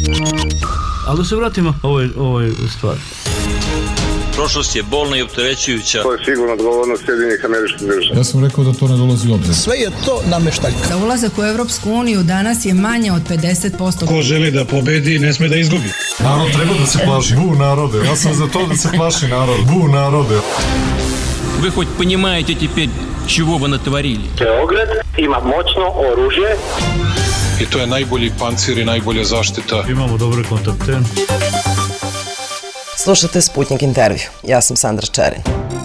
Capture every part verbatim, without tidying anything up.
Ali da se vratimo ovoj, ovoj stvari. Prošlost je bolna i opterećujuća. To je sigurno odgovornost Sjedinjenih Američkih Država. Ja sam rekao da to ne dolazi u obzir. Sve je to nameštaljka. Za ulazak u Evropsku uniju danas je manje od pedeset posto. Ko želi da pobedi, ne sme da izgubi. Narod treba da se plaši. Bu narode. Ja sam za to da se plaši narod. Bu narode. Вы хоть понимаете теперь, чего вы натворили? Beograd ima moćno oružje. I to je najbolji pancir i najbolja zaštita. Imamo dobre kontakte. Slušate Sputnik intervju. Ja sam Sandra Čerin.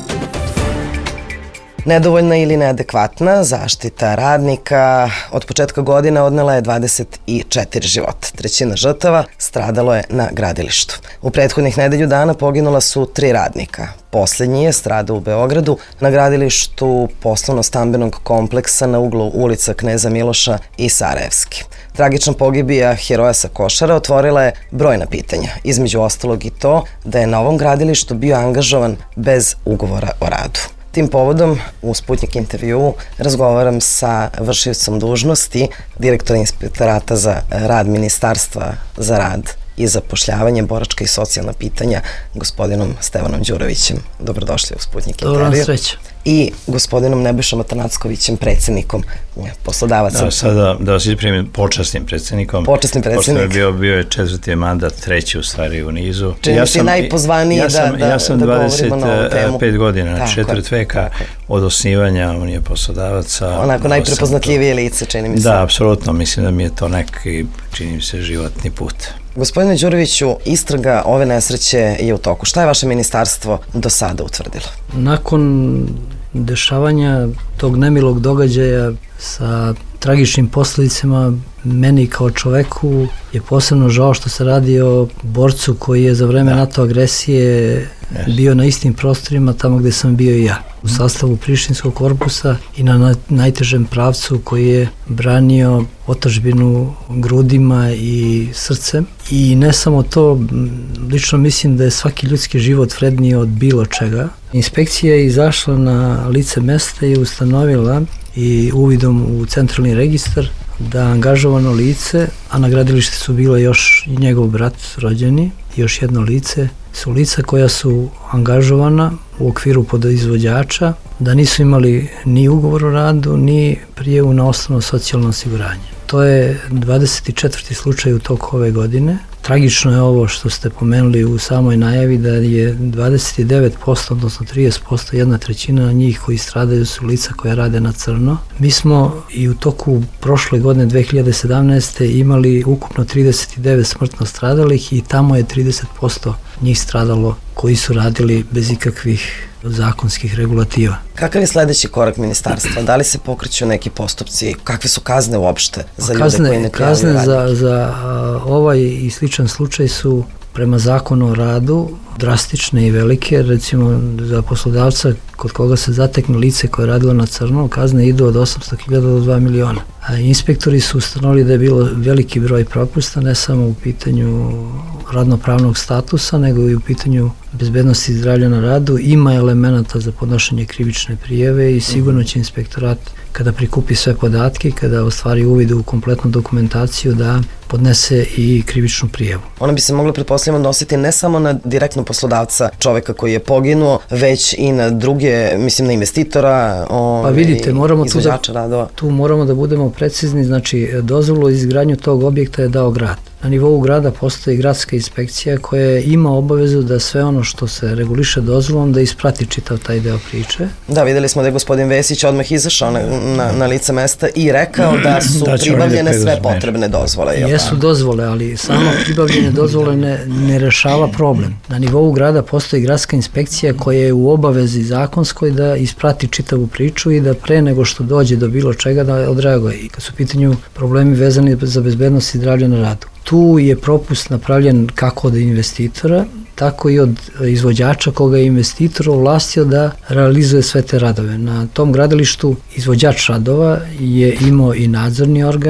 Nedovoljna ili neadekvatna zaštita radnika od početka godine odnela je dvadeset četiri života. Trećina žrtava stradalo je na gradilištu. U prethodnih nedelju dana poginula su tri radnika. Poslednji je stradao u Beogradu na gradilištu poslovno-stambenog kompleksa na uglu ulica Kneza Miloša i Sarajevski. Tragična pogibija heroja sa Košara otvorila je brojna pitanja, između ostalog i to da je na ovom gradilištu bio angažovan bez ugovora o radu. Tim povodom u Sputnik intervjuu razgovaram sa vršiocom dužnosti direktora Inspektorata za rad Ministarstva za rad i zapošljavanje, boračka i socijalna pitanja, gospodinom Stevanom Đurovićem. Dobrodošli u Sputnik intervju. Dobro vam sreće. I gospodinom Nebojšom Atanackovićem, predsjednikom poslodavaca. Da, sada da vas ispravim, počasnim predsjednikom. Počasnim predsjednik. Pošto je bio, bio je četvrti mandat, treći u stvari u nizu. Čini ja si najpozvaniji ja sam, da, da, ja sam da govorimo na ovu temu. dvadeset pet godina, tako, četvrt veka tako. Od osnivanja Unije poslodavaca. Onako najprepoznatljivije lice, čini mi se. Da, apsolutno, mislim da mi je to neki, čini mi se, životni put. Gospodine Đuroviću, istraga ove nesreće je u toku. Šta je vaše ministarstvo do sada utvrdilo? Nakon dešavanja tog nemilog događaja sa tragičnim posljedicama, meni kao čoveku je posebno žao što se radi o borcu koji je za vreme da. NATO agresije yes. bio na istim prostorima tamo gde sam bio i ja. U sastavu Prištinskog korpusa i na najtežem pravcu koji je branio otadžbinu grudima i srcem. I ne samo to, lično mislim da je svaki ljudski život vredniji od bilo čega. Inspekcija je izašla na lice mesta i ustanovila i uvidom u centralni registar da angažovano lice, a na gradilištu su bila još i njegov brat rođeni, još jedno lice, su lica koja su angažovana u okviru podizvođača, da nisu imali ni ugovor o radu, ni prijavu na osnovno socijalno osiguranje. To je dvadeset četvrti slučaj u toku ove godine. Tragično je ovo što ste pomenuli u samoj najavi da je dvadeset devet posto, odnosno trideset posto, jedna trećina njih koji stradaju su lica koja rade na crno. Mi smo i u toku prošle godine dve hiljade sedamnaeste. imali ukupno trideset devet smrtno stradalih i tamo je trideset posto njih stradalo koji su radili bez ikakvih zakonskih regulativa. Kakav je sledeći korak ministarstva? Da li se pokreću neki postupci? Kakve su kazne uopšte za kazne, ljude koji ne prijavljaju kazne radnike? Kazne za, za a, ovaj i sličan slučaj su prema zakonu o radu drastične i velike. Recimo za poslodavca kod koga se zatekne lice koje je radilo na crno, kazne idu od osamsto hiljada do dva miliona. A inspektori su ustanovili da je bilo veliki broj propusta, ne samo u pitanju radnopravnog statusa, nego i u pitanju bezbednosti i zdravlja na radu. Ima elemenata za podnošenje krivične prijeve i sigurno će inspektorat, kada prikupi sve podatke, kada ostvari uvid u kompletnu dokumentaciju, da podnese i krivičnu prijavu. Ona bi se mogla, pretpostavljamo, odnositi ne samo na direktno poslodavca čoveka koji je poginuo, već i na druge, mislim na investitora, pa vidite, moramo izvođača tu da, radova. Tu moramo da budemo precizni, znači dozvolu za izgradnju tog objekta je dao grad. Na nivou grada postoji gradska inspekcija koja ima obavezu da sve ono što se reguliše dozvolom da isprati čitav taj deo priče. Da, videli smo da je gospodin Vesić odmah izašao na, na, na lice mesta i rekao da su da pribavljene sve potrebne dozvole. Jesu dozvole, ali samo pribavljene dozvole ne, ne rešava problem. Na nivou grada postoji gradska inspekcija koja je u obavezi zakonskoj da isprati čitavu priču i da pre nego što dođe do bilo čega da odreaguje. I kad su u pitanju problemi vezani za bezbednost i zdravlje na radu. Tu je propust napravljen kako od investitora, tako i od izvođača koga je investitor ovlastio da realizuje sve te radove. Na tom gradilištu izvođač radova je imao i nadzorni organ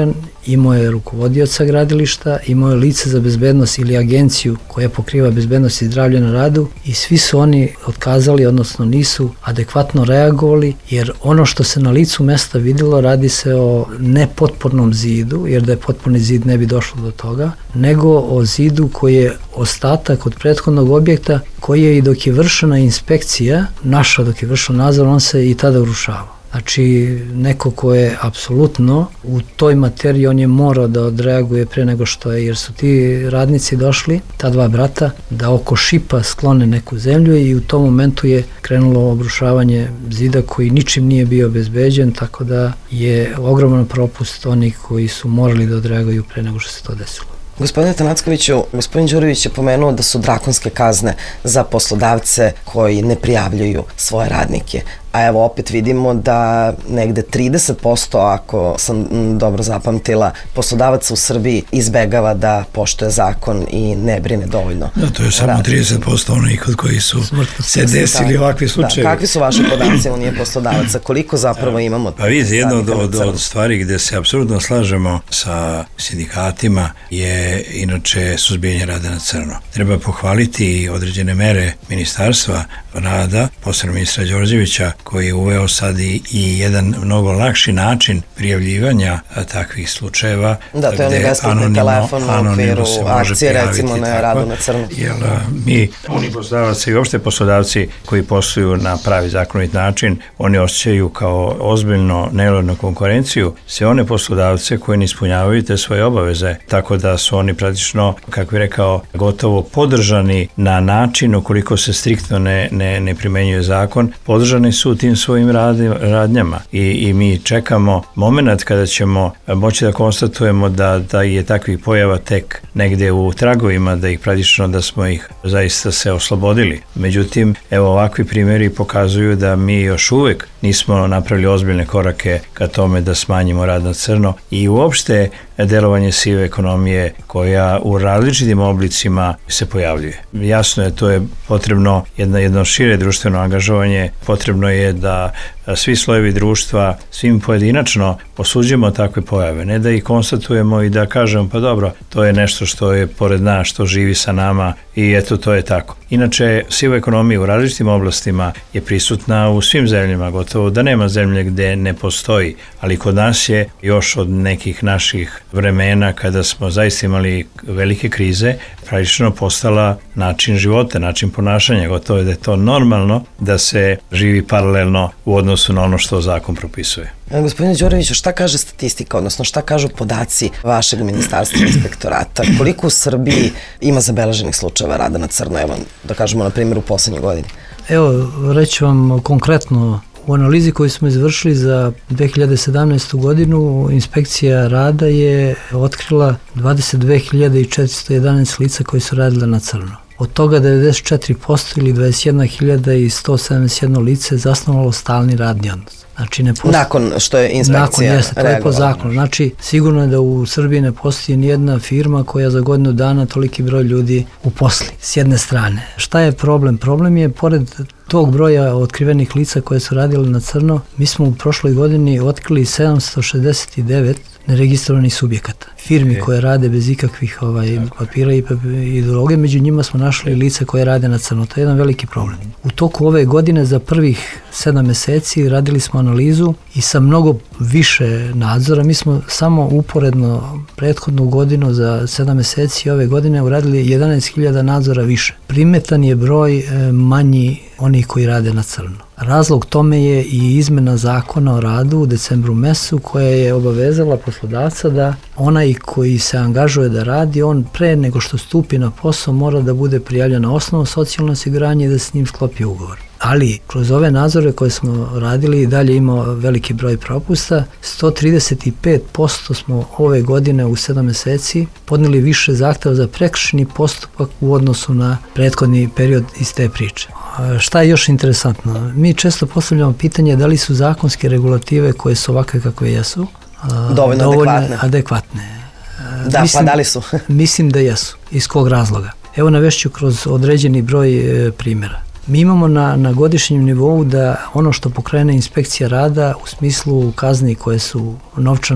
imao je rukovodioca gradilišta, imao je lice za bezbednost ili agenciju koja pokriva bezbednost i zdravlje na radu i svi su oni otkazali, odnosno nisu adekvatno reagovali, jer ono što se na licu mesta vidjelo radi se o nepotpornom zidu, jer da je potporni zid ne bi došlo do toga, nego o zidu koji je ostatak od prethodnog objekta koji je i dok je vršena inspekcija, naša dok je vršena nadzor, on se i tada urušava. Znači, neko ko je apsolutno u toj materiji, on je morao da odreaguje pre nego što je, jer su ti radnici došli, ta dva brata, da oko šipa sklone neku zemlju i u tom momentu je krenulo obrušavanje zida koji ničim nije bio obezbeđen, tako da je ogroman propust onih koji su morali da odreaguju pre nego što se to desilo. Gospodine Tanackoviću, gospodin Đurović je pomenuo da su drakonske kazne za poslodavce koji ne prijavljuju svoje radnike. A evo opet vidimo da negde trideset posto, ako sam dobro zapamtila, poslodavaca u Srbiji izbegava da poštuje zakon i ne brine dovoljno. Da, to je samo radnici. trideset posto onih kod koji su se desili ovakvi slučajevi. Da, kakvi su vaše podaci Unije poslodavaca? Koliko zapravo imamo? Pa vidite, jedna od, od, od stvari gde se apsolutno slažemo sa sindikatima je inače suzbijanje rada na crno. Treba pohvaliti određene mere Ministarstva rada, posebno ministra Đorđevića, koji je uveo sad i, i jedan mnogo lakši način prijavljivanja a, takvih slučajeva. Da, to je onaj besplatni telefon u okviru akcije, recimo, na radu na crno. Jer a, mi, oni poslodavci i uopšte poslodavci koji posluju na pravi zakonit način, oni osjećaju kao ozbiljno nelojalnu konkurenciju sve one poslodavce koji ne ispunjavaju te svoje obaveze, tako da su oni praktično, kako bih rekao, gotovo podržani na način ukoliko se striktno ne, ne, ne primenjuje zakon, podržani su tim svojim radi, radnjama I, i mi čekamo moment kada ćemo moći da konstatujemo da, da je takvih pojava tek negde u tragovima, da ih praktično da smo ih zaista se oslobodili. Međutim, evo ovakvi primjeri pokazuju da mi još uvek nismo napravili ozbiljne korake ka tome da smanjimo rad na crno i uopšte delovanje sive ekonomije koja u različitim oblicima se pojavljuje. Jasno je, to je potrebno jedno, jedno šire društveno angažovanje, potrebno je da svi slojevi društva, svim pojedinačno osuđujemo takve pojave, ne da ih konstatujemo i da kažemo pa dobro, to je nešto što je pored nas, što živi sa nama i eto to je tako. Inače, siva ekonomija u različitim oblastima je prisutna u svim zemljama, gotovo da nema zemlje gde ne postoji, ali kod nas je još od nekih naših vremena kada smo zaista imali velike krize, praktično postala način života, način ponašanja, gotovo je da je to normalno da se živi paralelno u odnosu na ono što zakon propisuje. Gospodine Đuroviću, šta kaže statistika, odnosno šta kažu podaci vašeg ministarstva inspektorata? Koliko u Srbiji ima zabeleženih slučajeva rada na crno, evo da kažemo na primjer u poslednjoj godini? Evo, reći vam konkretno, u analizi koju smo izvršili za dve hiljade sedamnaestu. godinu, inspekcija rada je otkrila dvadeset dve hiljade četiristo jedanaest lica koji su radile na crno. Od toga devedeset četiri posto ili dvadeset jedna hiljada sto sedamdeset jedno lice zasnovalo stalni radni odnos. Znači ne postoji... Nakon što je inspekcija Nakon, jeste, to je po zakonu. Znači, sigurno je da u Srbiji ne postoji nijedna firma koja za godinu dana toliki broj ljudi uposli, s jedne strane. Šta je problem? Problem je, pored tog broja otkrivenih lica koje su radile na crno, mi smo u prošloj godini otkrili sedamsto šezdeset devet neregistrovanih subjekata. Firmi okay. koje rade bez ikakvih ovaj, papira i ideologije, među njima smo našli lice koje rade na crno. To je jedan veliki problem. U toku ove godine za prvih sedam meseci radili smo analizu i sa mnogo više nadzora. Mi smo samo uporedno prethodnu godinu za sedam meseci ove godine uradili jedanaest hiljada nadzora više. Primetan je broj e, manji onih koji rade na crno. Razlog tome je i izmena zakona o radu u decembru mesecu koja je obavezala poslodavca da onaj koji se angažuje da radi, on pre nego što stupi na posao mora da bude prijavljen na osnovno socijalno osiguranje i da s njim sklopi ugovor. Ali kroz ove nadzore koje smo radili i dalje imao veliki broj propusta, sto trideset pet posto smo ove godine u sedam meseci podneli više zahteva za prekršajni postupak u odnosu na prethodni period iz te priče. Šta je još interesantno? Mi često postavljamo pitanje da li su zakonske regulative koje su ovakve kakve jesu dovoljno, dovoljno adekvatne. adekvatne. Da, mislim, pa da li su? Mislim da jesu. Iz kog razloga? Evo navešću kroz određeni broj e, primjera. Mi imamo na, na godišnjem nivou da ono što pokrene inspekcija rada u smislu kazni koje su novčanog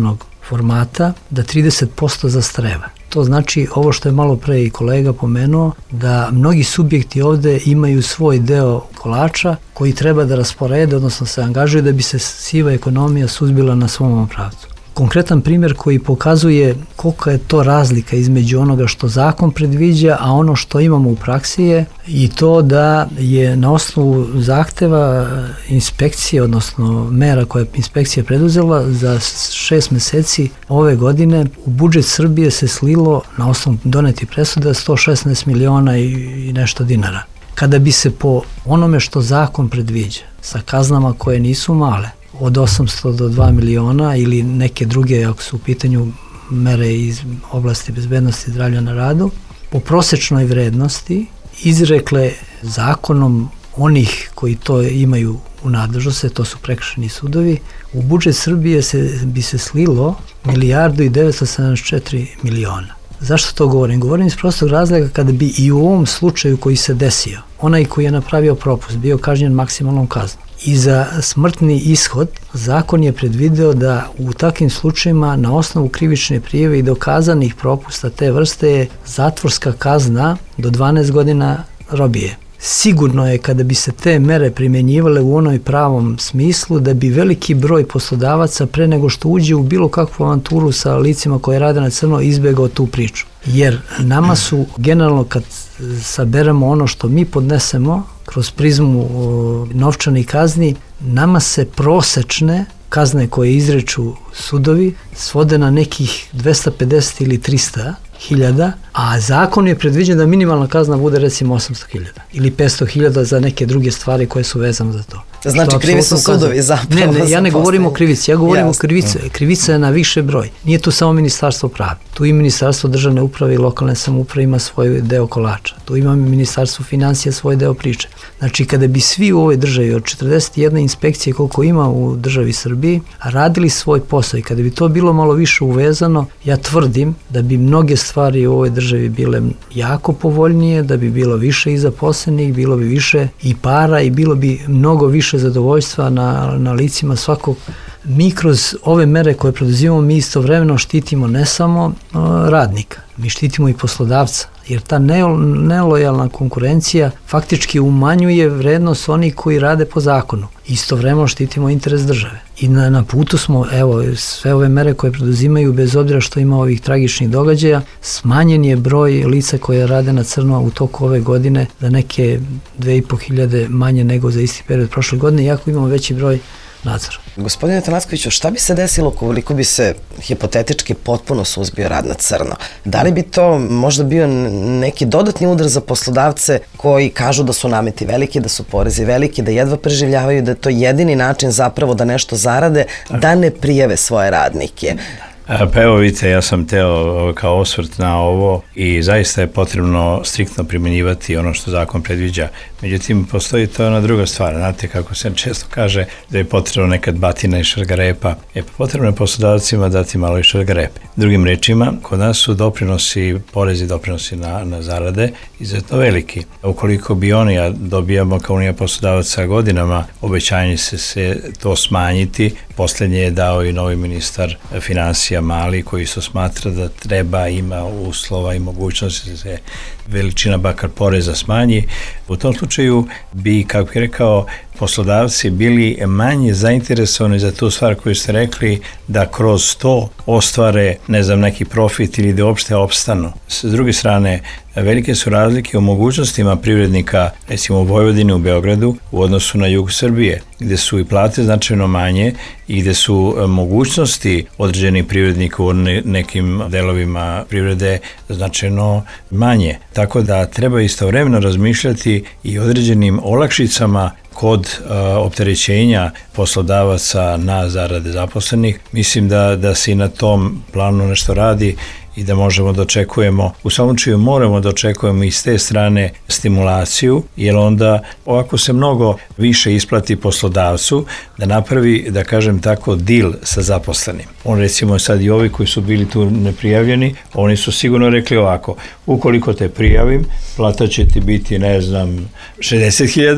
formata da trideset posto zastreva. To znači ovo što je malo pre i kolega pomenuo, da mnogi subjekti ovde imaju svoj deo kolača koji treba da rasporede, odnosno se angažuju da bi se siva ekonomija suzbila na svom pravcu. Konkretan primjer koji pokazuje kolika je to razlika između onoga što zakon predviđa, a ono što imamo u praksi je i to da je na osnovu zahteva inspekcije, odnosno mera koje je inspekcija preduzela za šest meseci ove godine, u budžet Srbije se slilo na osnovu doneti presuda sto šesnaest miliona i nešto dinara. Kada bi se po onome što zakon predviđa, sa kaznama koje nisu male, od osamsto do dva miliona ili neke druge ako su u pitanju mere iz oblasti bezbednosti i zdravlja na radu, po prosečnoj vrednosti izrekle zakonom onih koji to imaju u nadležnosti, to su prekršajni sudovi, u budžet Srbije se, bi se slilo milijardu i devetsto sedamdeset četiri miliona. Zašto to govorim? Govorim iz prostog razloga kada bi i u ovom slučaju koji se desio, onaj koji je napravio propust bio kažnjen maksimalnom kaznom. I za smrtni ishod zakon je predvideo da u takvim slučajima na osnovu krivične prijave i dokazanih propusta te vrste je zatvorska kazna do dvanaest godina robije. Sigurno je kada bi se te mere primenjivale u onoj pravom smislu da bi veliki broj poslodavaca pre nego što uđe u bilo kakvu avanturu sa licima koje rade na crno izbegao tu priču. Jer nama su generalno kad saberemo ono što mi podnesemo kroz prizmu novčanih kazni, nama se prosečne kazne koje izreču sudovi svode na nekih dvesta pedeset ili trista hiljada, a zakon je predviđen da minimalna kazna bude recimo osamsto hiljada ili petsto hiljada za neke druge stvari koje su vezane za to. Znači krivi su sudovi zapravo. Ne, ne, ja ne govorim o krivici, ja govorim Jasne. o krivici. Krivica je na više broj. Nije tu samo Ministarstvo pravde. Tu i Ministarstvo državne uprave i lokalne samouprave ima svoj deo kolača. Tu ima Ministarstvo financija svoj deo priče. Znači kada bi svi u ovoj državi od četrdeset jedne inspekcije koliko ima u državi Srbiji radili svoj posao i kada bi to bilo malo više uvezano, ja tvrdim da bi mnoge stvari u ovoj državi bile jako povoljnije, da bi bilo više i zaposlenih, bilo bi više i para i bilo bi mnogo više zadovoljstva na, na licima svakog. Mi kroz ove mere koje preduzimamo, mi istovremeno štitimo ne samo uh, radnika, mi štitimo i poslodavca, jer ta ne, nelojalna konkurencija faktički umanjuje vrednost onih koji rade po zakonu. Istovremeno štitimo interes države. I na, na putu smo, evo, sve ove mere koje preduzimaju, bez obzira što ima ovih tragičnih događaja, smanjen je broj lica koje rade na crno u toku ove godine da neke dve i po hiljade manje nego za isti period prošle godine, iako imamo veći broj nadzora. Gospodine Tanackoviću, šta bi se desilo koliko bi se hipotetički potpuno suzbio rad na crno? Da li bi to možda bio neki dodatni udar za poslodavce koji kažu da su nameti veliki, da su porezi veliki, da jedva preživljavaju, da je to jedini način zapravo da nešto zarade, da ne prijave svoje radnike? Pa evo vidite, ja sam teo kao osvrt na ovo i zaista je potrebno striktno primjenjivati ono što zakon predviđa. Međutim, postoji to ona druga stvar. Znate kako se često kaže da je potrebno nekad batina i šargarepa. E pa potrebno je poslodavcima dati malo i šargarepe. Drugim rečima, kod nas su doprinosi, porezi doprinosi na, na zarade izuzetno veliki. Ukoliko bi oni, a dobijamo kao unija poslodavaca godinama, obećanje se, se to smanjiti. Poslednje je dao i novi ministar financija Mali, koji su smatra da treba, ima uslova i mogućnosti da se veličina bakar poreza smanji. U tom slučaju bi, kako je rekao, poslodavci bili manje zainteresovani za tu stvar koju ste rekli, da kroz to ostvare, ne znam, neki profit ili da uopšte opstanu. S druge strane, velike su razlike u mogućnostima privrednika, recimo u Vojvodini, u Beogradu, u odnosu na jug Srbije, gde su i plate značajno manje i gde su mogućnosti određenih privrednika u nekim delovima privrede značajno manje. Tako da treba istovremeno razmišljati i određenim olakšicama kod uh, opterećenja poslodavaca na zarade zaposlenih. Mislim da, da se i na tom planu nešto radi i da možemo da očekujemo, u svakom slučaju moramo da očekujemo i s te strane stimulaciju, jer onda ovako se mnogo više isplati poslodavcu da napravi, da kažem tako, deal sa zaposlenim. On recimo sad i ovi koji su bili tu neprijavljeni, oni su sigurno rekli ovako, ukoliko te prijavim, plata će ti biti, ne znam, šezdeset hiljada,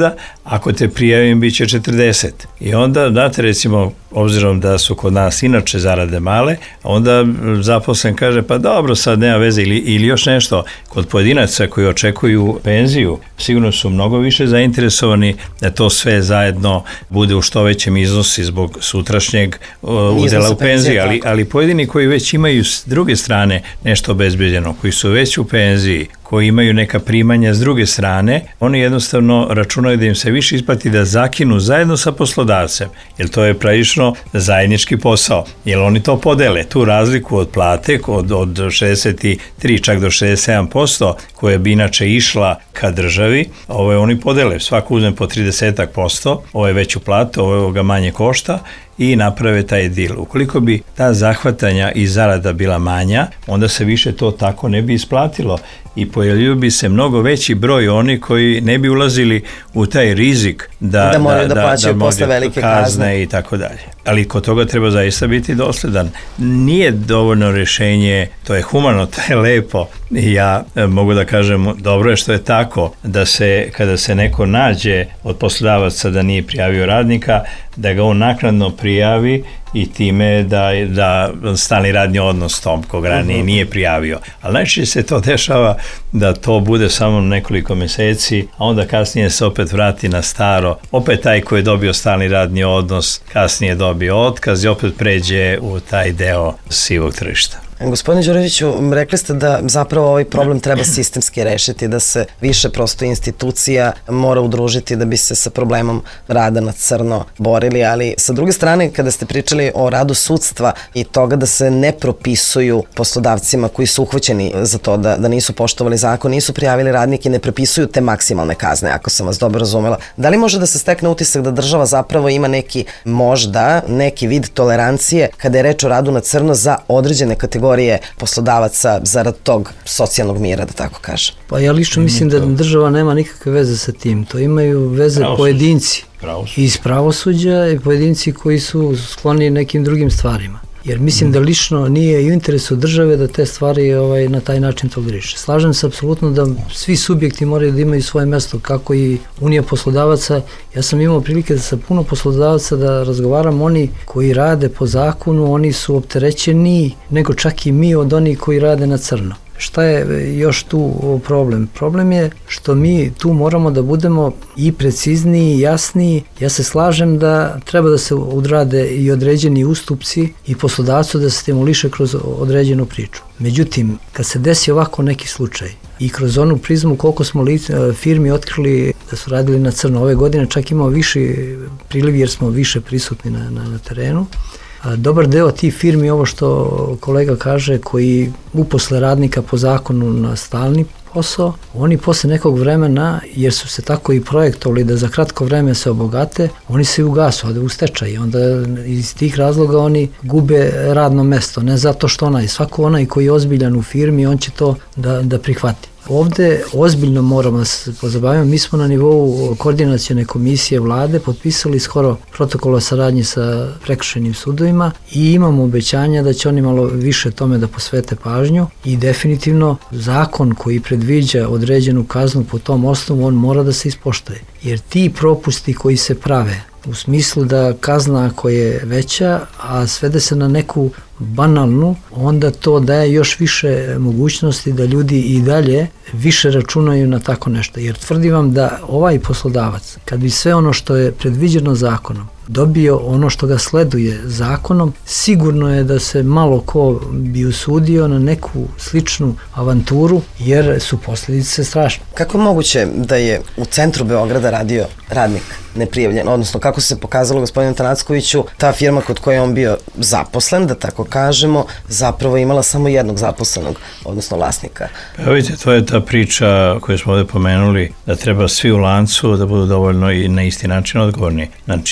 ako te prijavim bit će četrdeset. I onda, znate, recimo, obzirom da su kod nas inače zarade male, onda zaposlen kaže, pa dobro, sad nema veze, ili, ili još nešto, kod pojedinaca koji očekuju penziju, sigurno su mnogo više zainteresovani da to sve zajedno bude u što većem iznosi zbog sutrašnjeg uh, udela u penziji, ali, ali pojedini koji već imaju s druge strane nešto obezbeđeno, koji su već u penziji, koji imaju neka primanja s druge strane, oni jednostavno računaju da im se više isplati da zakinu zajedno sa poslodavcem, jer to je pravično zajednički posao, jer oni to podele, tu razliku od plate od, od šezdeset tri čak do šezdeset sedam posto koja bi inače išla ka državi, ovo je oni podele, svako uzme po trideset posto, ovo je veću platu, ovo ga manje košta i naprave taj deal. Ukoliko bi ta zahvatanja i zarada bila manja, onda se više to tako ne bi isplatilo i pojavio bi se mnogo veći broj oni koji ne bi ulazili u taj rizik da, da moraju da, da, plaćaju da posle velike kazne. kazne i tako dalje. Ali kod toga treba zaista biti dosledan. Nije dovoljno rješenje, to je humano, to je lepo i ja mogu da kažem, dobro je što je tako, da se, kada se neko nađe od poslodavaca da nije prijavio radnika, da ga on naknadno prijavi i time da, da stalni radni odnos tom kog ranije nije prijavio. Ali najčešće se to dešava da to bude samo nekoliko meseci, a onda kasnije se opet vrati na staro. Opet taj koji je dobio stalni radni odnos kasnije dobio otkaz i opet pređe u taj deo sivog tržišta. Gospodine Đureviću, rekli ste da zapravo ovaj problem treba sistemski rešiti, da se više prosto institucija mora udružiti da bi se sa problemom rada na crno borili, ali sa druge strane, kada ste pričali o radu sudstva i toga da se ne propisuju poslodavcima koji su uhvaćeni za to da, da nisu poštovali zakon, nisu prijavili radnike, ne propisuju te maksimalne kazne, ako sam vas dobro razumela. Da li može da se stekne utisak da država zapravo ima neki, možda, neki vid tolerancije kada je reč o radu na crno za određene kategorije poslodavaca zarad tog socijalnog mira, da tako kažem? Pa ja lično mislim da država nema nikakve veze sa tim. To imaju veze Pravosuđe. pojedinci Pravosuđe. iz pravosuđa i pojedinci koji su skloni nekim drugim stvarima. Jer mislim mm. da lično nije u interesu države da te stvari ovaj, na taj način toleriše. Slažem se apsolutno da svi subjekti moraju da imaju svoje mesto, kako i Unija poslodavaca. Ja sam imao prilike da sa puno poslodavaca da razgovaram, oni koji rade po zakonu, oni su opterećeni nego čak i mi od onih koji rade na crno. Šta je još tu problem? Problem je što mi tu moramo da budemo i precizniji i jasniji. Ja se slažem da treba da se odrade i određeni ustupci i poslodavcu da se stimuliše kroz određenu priču. Međutim, kad se desi ovako neki slučaj i kroz onu prizmu koliko smo li, firmi otkrili da su radili na crno ove godine, čak imamo viši priliv jer smo više prisutni na, na, na terenu. Dobar deo tih firmi, ovo što kolega kaže, koji uposle radnika po zakonu na stalni posao, oni posle nekog vremena, jer su se tako i projektovali da za kratko vreme se obogate, oni se ugasu, ode u stečaj. Onda iz tih razloga oni gube radno mesto, ne zato što onaj, svako onaj koji je ozbiljan u firmi, on će to da, da prihvati. Ovde ozbiljno moramo da se pozabavimo. Mi smo na nivou koordinacione komisije vlade potpisali skoro protokol o saradnji sa prekršajnim sudovima i imamo obećanja da će oni malo više tome da posvete pažnju i definitivno zakon koji predviđa određenu kaznu po tom osnovu, on mora da se ispoštuje. Jer ti propusti koji se prave u smislu da kazna ako je veća, a svede se na neku banalnu, onda to daje još više mogućnosti da ljudi i dalje više računaju na tako nešto. Jer tvrdim vam da ovaj poslodavac, kad bi sve ono što je predviđeno zakonom dobio ono što ga sleduje zakonom, sigurno je da se malo ko bi usudio na neku sličnu avanturu, jer su posljedice strašne. Kako je moguće da je u centru Beograda radio radnik neprijavljen, odnosno kako se pokazalo gospodinu Tanackoviću, ta firma kod koje je on bio zaposlen, da tako kažemo, zapravo imala samo jednog zaposlenog, odnosno vlasnika? Pa vidite, to je ta priča koju smo ovdje pomenuli, da treba svi u lancu da budu dovoljno i na isti način odgovorni. Znači, u ovom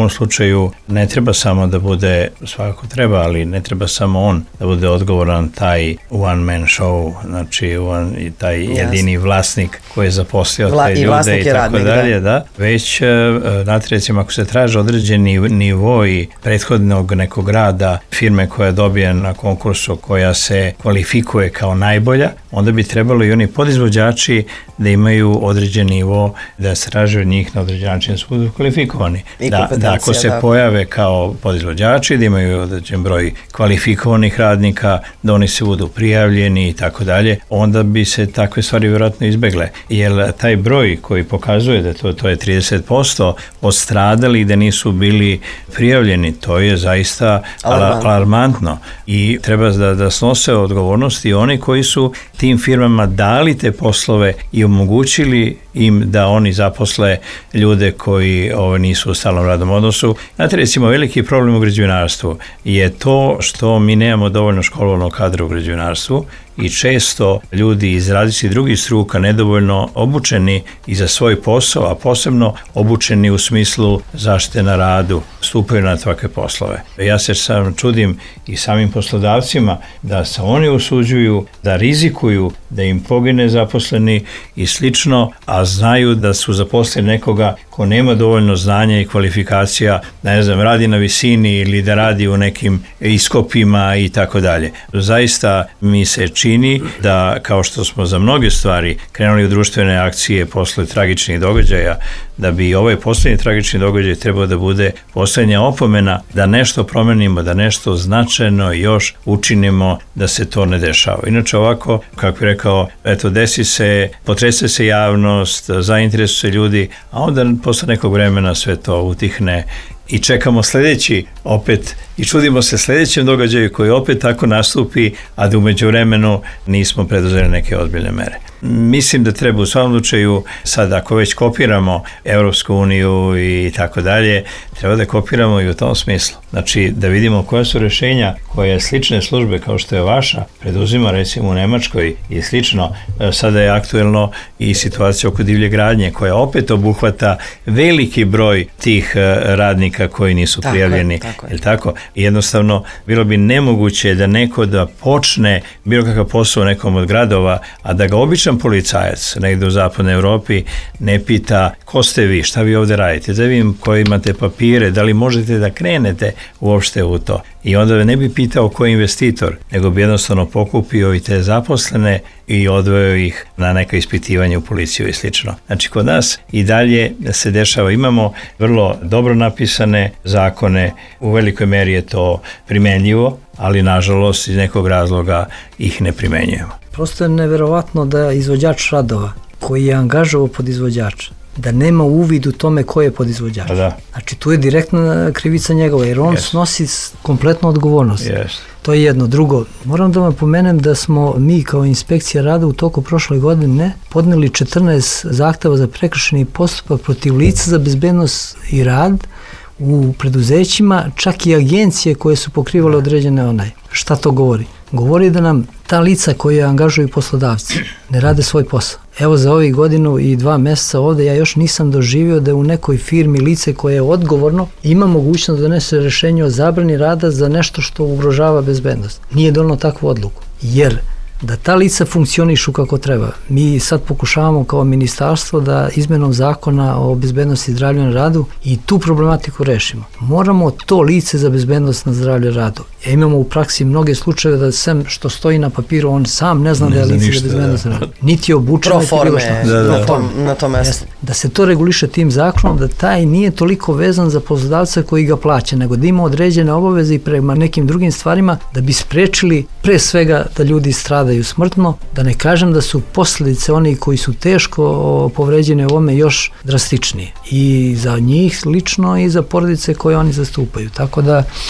ovom slučaju ne treba samo da bude, svakako treba, ali ne treba samo on da bude odgovoran, taj one man show, znači on, taj jedini vlasnik koji je zaposlio Vla, te i ljude i tako radnik, dalje, da. da. Već, znate, recimo, ako se traže određeni nivo i prethodnog nekog rada firme koja dobije na konkursu, koja se kvalifikuje kao najbolja, onda bi trebalo i oni podizvođači da imaju određen nivo, da se traže od njih na određen način su budu kvalifikovani. Da, da ako se da. pojave kao podizvođači, da imaju određen broj kvalifikovanih radnika, da oni se budu prijavljeni i tako dalje, onda bi se takve stvari vjerojatno izbegle. Jer taj broj koji pokazuje da to, to je trideset posto od stradali da nisu bili prijavljeni, to je zaista alarmantno, alarmantno. I treba da, da snose odgovornosti oni koji su tim firmama dali te poslove i omogućili im da oni zaposle ljude koji ovo, nisu u stalnom radnom odnosu. Znate, recimo, veliki problem u građevinarstvu je to što mi nemamo dovoljno školovanog kadra u građevinarstvu i često ljudi iz različitih drugih struka nedovoljno obučeni i za svoj posao, a posebno obučeni u smislu zaštite na radu, stupaju na takve poslove. Ja se sam čudim i samim poslodavcima da se oni usuđuju, da rizikuju, da im pogine zaposleni i slično, a znaju da su zaposleni nekoga ko nema dovoljno znanja i kvalifikacija, ne znam, radi na visini ili da radi u nekim iskopima i tako dalje. Zaista mi se čini da, kao što smo za mnoge stvari krenuli u društvene akcije posle tragičnih događaja, da bi ovaj posljednji tragični događaj trebao da bude posljednja opomena da nešto promenimo, da nešto značajno još učinimo da se to ne dešava. Inače ovako, kako bih rekao, eto, desi se, potrese se javnost, zainteresuju se ljudi, a onda posle nekog vremena sve to utihne i čekamo sljedeći opet i čudimo se sljedećem događaju koji opet tako nastupi, a da u međuvremenu nismo preduzeli neke ozbiljne mere. Mislim da treba u svakom slučaju, sad ako već kopiramo Evropsku uniju i tako dalje, treba da kopiramo i u tom smislu. Znači da vidimo koja su rješenja koje slične službe kao što je vaša preduzima recimo u Nemačkoj i slično. Sada je aktuelno i situacija oko divlje gradnje koja opet obuhvata veliki broj tih radnika koji nisu tako prijavljeni. Tako je. Tako? Jednostavno bilo bi nemoguće da neko da počne bilo kakav posao u nekom od gradova, a da ga običan policajac negdje u zapadnoj Evropi ne pita ko ste vi, šta vi ovdje radite, da vidim koji imate papire, da li možete da krenete uopšte u to. I onda ne bi pitao ko je investitor, nego bi jednostavno pokupio i te zaposlene i odveo ih na neka ispitivanja u policiju i slično. Znači kod nas i dalje se dešava, imamo vrlo dobro napisane zakone, u velikoj meri je to primenljivo, ali nažalost iz nekog razloga ih ne primenjujemo. Prosto je neverovatno da izvođač radova koji je angažovao podizvođača, da nema uvid u tome ko je podizvođač. Da. Znači tu je direktna krivica njegova, jer on yes. snosi kompletnu odgovornost. Yes. To je jedno. Drugo, moram da vam pomenem da smo mi kao inspekcija rada u toku prošle godine podneli četrnaest zahteva za prekršajni postupak protiv lica za bezbednost i rad u preduzećima, čak i agencije koje su pokrivale određene onaj. Šta to govori? Govori da nam ta lica koje angažuju poslodavci ne rade svoj posao. Evo za ovih godinu i dva mjeseca ovdje ja još nisam doživio da u nekoj firmi lice koje je odgovorno ima mogućnost da donese rješenje o zabrani rada za nešto što ugrožava bezbednost. Nije donio takvu odluku. Jer da ta lica funkcionišu kako treba. Mi sad pokušavamo kao ministarstvo da izmenom zakona o bezbednosti i zdravlju na radu i tu problematiku rešimo. Moramo to lice za bezbednost na zdravlju na radu. Ja imamo u praksi mnoge slučajeve da sem što stoji na papiru, on sam ne zna ne da je lice ništa, za bezbednost na radu. Niti je obučen, niti je bilo šta. Da, da. Na, tom, na tom mjestu. Da se to reguliše tim zakonom, da taj nije toliko vezan za poslodavca koji ga plaća, nego da ima određene obaveze i prema nekim drugim stvarima da bi sprečili pre svega da ljudi stradaju smrtno, da ne kažem da su posljedice oni koji su teško povređene u ovome još drastičnije. I za njih lično i za porodice koje oni zastupaju. Tako da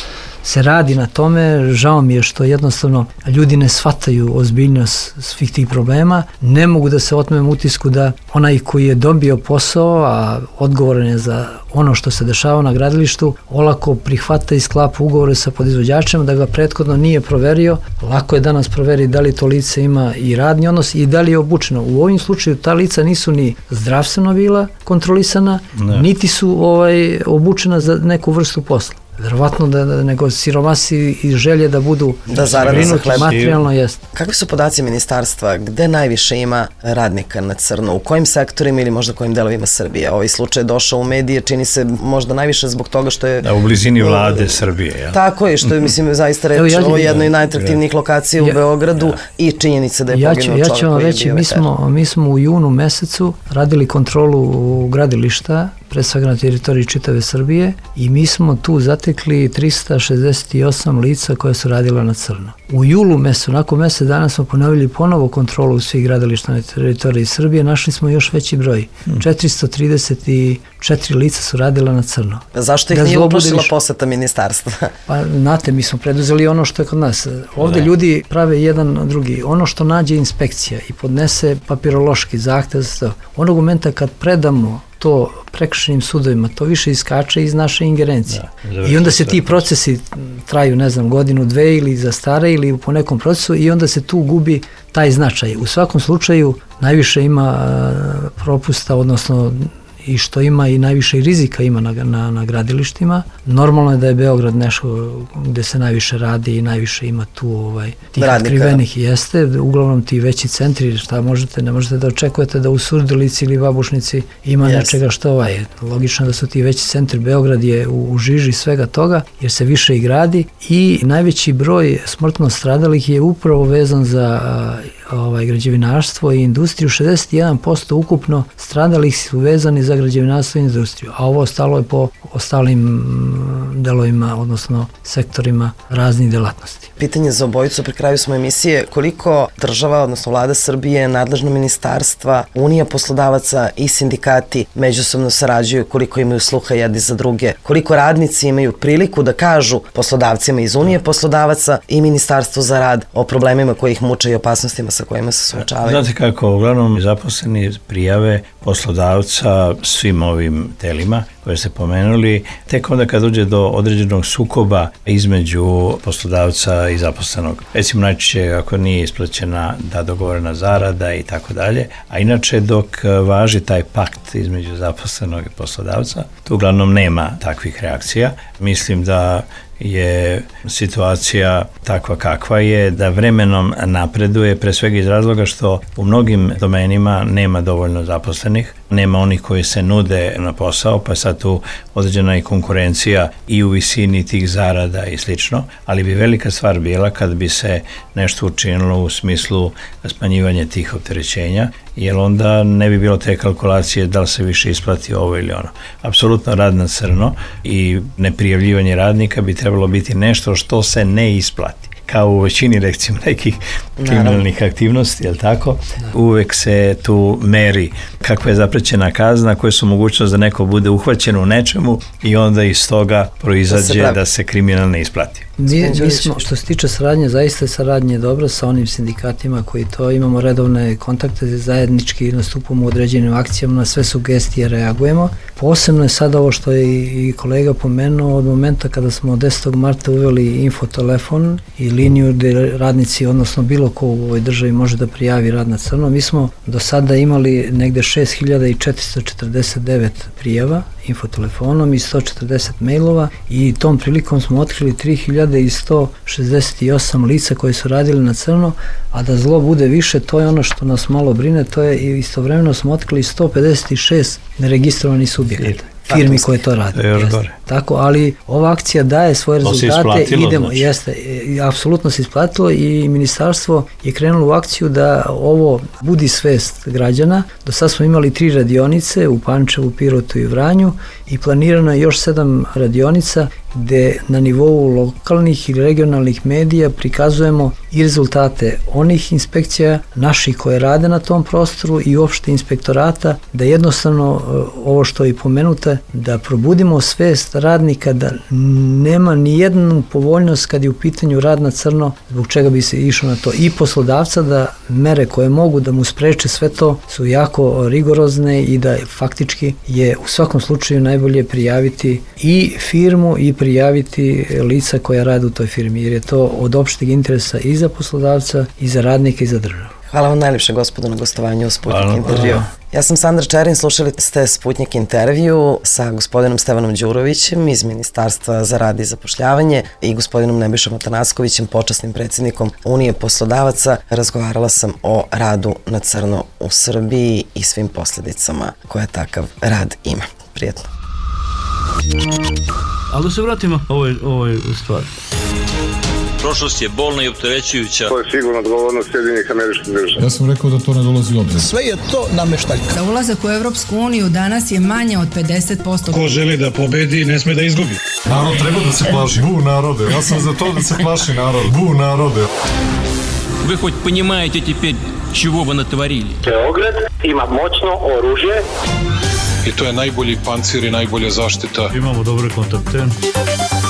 se radi na tome, žao mi je što jednostavno ljudi ne shvataju ozbiljnost svih tih problema, ne mogu da se otmem utisku da onaj koji je dobio posao, a odgovoran je za ono što se dešava na gradilištu, olako prihvata i sklapa ugovore sa podizvođačem, da ga prethodno nije proverio. Lako je danas proveri da li to lice ima i radni odnos i da li je obučeno. U ovim slučaju ta lica nisu ni zdravstveno bila kontrolisana, ne. niti su ovaj, obučena za neku vrstu posla. Verovatno da, da nego siromasi i želje da budu da zarade za hleb. Materijalno jeste. Kakvi su podaci ministarstva? Gde najviše ima radnika na crno? U kojim sektorima ili možda kojim delovima Srbije? Ovaj slučaj je došao u medije, čini se možda najviše zbog toga što je... Da, u blizini vlade Srbije. Ja. Tako je, što je, mislim, zaista reč ja, o jednoj najatraktivnijih lokacija u Beogradu ja. i činjenica da je ja poginuo čovjek ja ću vam koji reći, je bio mi smo, mi smo u junu mesecu radili kontrolu gradilišta, pre svega na teritoriji čitave Srbije, i mi smo tu zatekli trista šezdeset osam lica koja su radila na crno. U julu mesecu, nakon mesec dana smo ponovili ponovo kontrolu svih gradilišta na teritoriji Srbije, našli smo još veći broj. Hmm. četiristo trideset četiri lica su radila na crno. Zašto ih da nije uplašila poseta ministarstva? Pa, znate, mi smo preduzeli ono što je kod nas. Ovde da. ljudi prave jedan drugi. Ono što nađe inspekcija i podnese papirološki zahtev za to. Onog momenta kad predamo to prekršajnim sudovima, to više iskače iz naše ingerencije. Da, I onda se ti procesi traju, ne znam, godinu, dve ili za stare ili po nekom procesu i onda se tu gubi taj značaj. U svakom slučaju najviše ima propusta, odnosno i što ima i najviše rizika ima na, na, na gradilištima. Normalno je da je Beograd nešto gde se najviše radi i najviše ima tu ovaj, tih otkrivenih jeste. Uglavnom ti veći centri, šta možete, ne možete da očekujete da u Surdulici ili Babušnici ima yes. nečega što ovaj. Logično da su ti veći centri, Beograd je u, u žiži svega toga jer se više i gradi i najveći broj smrtno stradalih je upravo vezan za ovaj, građevinarstvo i industriju. šezdeset jedan posto ukupno stradalih su vezani za građevinarstvo i industriju, a ovo ostalo je po ostalim delovima, odnosno sektorima raznih delatnosti. Pitanje za obojicu, pri kraju smo emisije, koliko država, odnosno vlada Srbije, nadležno ministarstva, unija poslodavaca i sindikati međusobno sarađuju, koliko imaju sluha jedni za druge, koliko radnici imaju priliku da kažu poslodavcima iz unije poslodavaca i ministarstvo za rad o problemima koji ih muče i opasnostima sa kojima se suočavaju. Znate kako, uglavnom zaposleni prijave poslodavca svim ovim telima koje ste pomenuli, tek onda kad dođe do određenog sukoba između poslodavca i zaposlenog. Recimo najčešće ako nije isplaćena da dogovorena zarada i tako dalje, a inače dok važi taj pakt između zaposlenog i poslodavca, tu uglavnom nema takvih reakcija. Mislim da je situacija takva kakva je, da vremenom napreduje, pre svega iz razloga što u mnogim domenima nema dovoljno zaposlenih, nema onih koji se nude na posao, pa sad tu određena i konkurencija i u visini tih zarada i slično, ali bi velika stvar bila kad bi se nešto učinilo u smislu smanjivanja tih opterećenja, jer onda ne bi bilo te kalkulacije da li se više isplati ovo ili ono. Apsolutno rad na crno i neprijavljivanje radnika bi trebalo biti nešto što se ne isplati. Kao u većini, recimo, nekih kriminalnih aktivnosti, je li tako? Da. Uvek se tu meri kakva je zaprećena kazna, koje su mogućnost da neko bude uhvaćen u nečemu i onda iz toga proizađe da se, da se kriminal ne isplati. Mi, mi smo, što se tiče saradnje, zaista je saradnje dobro sa onim sindikatima koji to, imamo redovne kontakte, zajednički nastupamo u određenim akcijama, na sve sugestije reagujemo. Posebno je sada ovo što je i kolega pomenuo, od momenta kada smo desetog marta uveli infotelefon i liniju gde radnici, odnosno bilo ko u ovoj državi može da prijavi rad na crno. Mi smo do sada imali negde šest hiljada četiristo četrdeset devet prijava infotelefonom i sto četrdeset mailova i tom prilikom smo otkrili tri hiljade sto šezdeset osam lica koji su radili na crno, a da zlo bude više, to je ono što nas malo brine, to je i istovremeno smo otkrili sto pedeset šest neregistrovanih subjekata, firmi koje to rade. To je još gore. Tako, ali ova akcija daje svoje rezultate, idemo, znači. Jeste, apsolutno se isplatilo i ministarstvo je krenulo u akciju da ovo budi svest građana. Do sad smo imali tri radionice u Pančevu, Pirotu i Vranju i planirano je još sedam radionica gde na nivou lokalnih i regionalnih medija prikazujemo i rezultate onih inspekcija naših koje rade na tom prostoru i uopšte inspektorata, da jednostavno ovo što je pomenuto, da probudimo svest odgovornost radnika da nema ni jednu povoljnost kad je u pitanju rad na crno, zbog čega bi se išlo na to, i poslodavca da mere koje mogu da mu spreče sve to su jako rigorozne i da faktički je u svakom slučaju najbolje prijaviti i firmu i prijaviti lica koja rade u toj firmi, jer je to od opšteg interesa i za poslodavca i za radnika i za državu. Hvala vam najljepše, gospodo, na gostovanju u Sputnik intervju. Ja sam Sandra Čerin, slušali ste Sputnik intervju sa gospodinom Stevanom Đurovićem iz Ministarstva za rad i zapošljavanje i gospodinom Nebojšom Atanaskovićem, počasnim predsjednikom Unije poslodavaca. Razgovarala sam o radu na crno u Srbiji i svim posljedicama koje takav rad ima. Prijetno. Ali da se vratimo ovoj, ovoj stvari. Prošlost je bolna i opterećujuća. To je sigurno odgovornost Sjedinjenih Američkih Država. Ja sam rekao da to ne dolazi u obzir. Sve je to nameštaljka. Za ulazak u Evropsku uniju danas je manje od pedeset posto. Ko želi da pobedi, ne sme da izgubi. Narod treba da se plaši. Bu narode. Ja sam za to da se plaši narod. Bu narode. Вы хоть понимаете теперь, чего вы натворили? Beograd ima moćno oružje. I to je najbolji pancir i najbolja zaštita. Imamo dobre kontakte.